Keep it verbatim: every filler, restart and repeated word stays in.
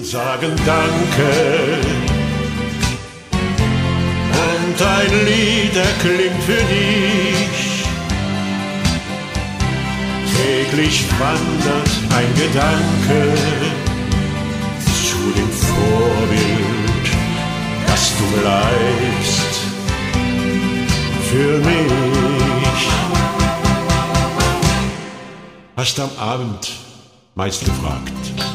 sagen Danke. Und ein Lied erklingt für dich. Täglich wandert ein Gedanke zu dem Vorbild, dass du bleibst für mich. Hast am Abend meist gefragt,